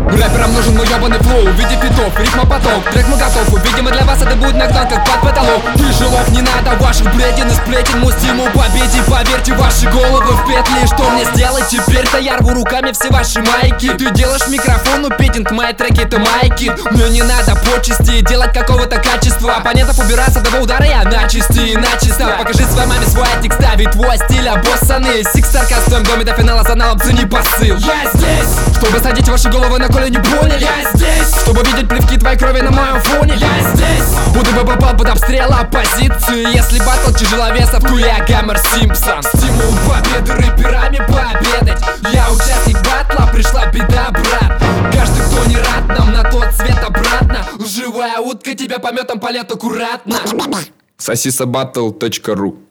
Рэперам нужен мой ёбаный флоу в виде фитов, рифмопоток. Трек мы готов, видимо для вас это будет нагнан как под потолок. Тяжелов не надо ваших бреден и сплетен. Мой стимул победе, поверьте, ваши головы в петли. Что мне сделать теперь-то? Я рву руками все ваши майки. Ты делаешь микрофону петинг, мои треки это майки. Мне не надо почести, делать какого-то качества. Оппонентов убирать с одного удара я начисти и начисто. Покажи своей маме свой текст, ведь твой стиль обоссанный. Сикстарка в твоем доме до финала с аналом, цени посыл. Я здесь, чтобы садить ваши головы на колени, поняли? Я здесь, чтобы видеть плевки твоей крови на моем фоне. Я здесь, буду бы попал под обстрел оппозиции. Если батл тяжеловесов, то я Гомер Симпсон. Стимул победы рэперами пообедать. Я участник батла, пришла беда, брат. Каждый, кто не рад нам, на тот свет обратно. Лживая утка тебя пометом полет аккуратно. Sasisabbattle.ru